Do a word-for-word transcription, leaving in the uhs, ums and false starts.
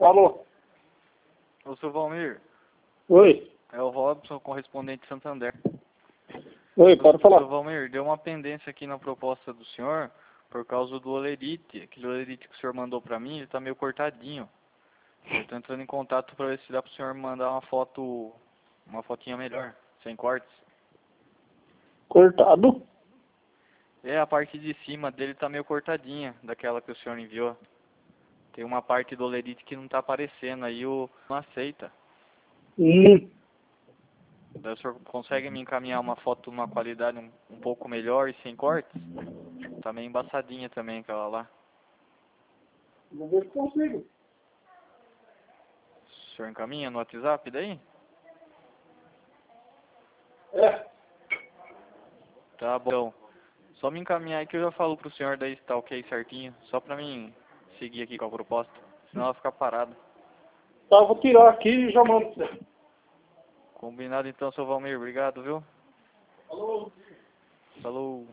Alô? Ô, seu Valmir, Oi? é o Robson, correspondente de Santander. Oi, pode falar. Seu Valmir, deu uma pendência aqui na proposta do senhor por causa do olerite. Aquele olerite que o senhor mandou pra mim, ele tá meio cortadinho. Eu tô entrando em contato pra ver se dá pro senhor mandar uma foto, uma fotinha melhor, sem cortes. Cortado? É, a parte de cima dele tá meio cortadinha, daquela que o senhor enviou. Tem uma parte do olerite que não tá aparecendo, aí o não aceita. Hum. Daí o senhor consegue me encaminhar uma foto numa qualidade um, um pouco melhor e sem cortes? Tá meio embaçadinha também aquela lá. Vou ver se consigo. O senhor encaminha no WhatsApp daí? É. Tá bom. Então, só me encaminhar aí que eu já falo pro senhor daí se tá ok certinho. Só pra mim seguir aqui com a proposta. Senão ela fica parada. Tá, vou tirar aqui e já mando pra você. Combinado então, seu Valmir. Obrigado, viu? Alô? Falou.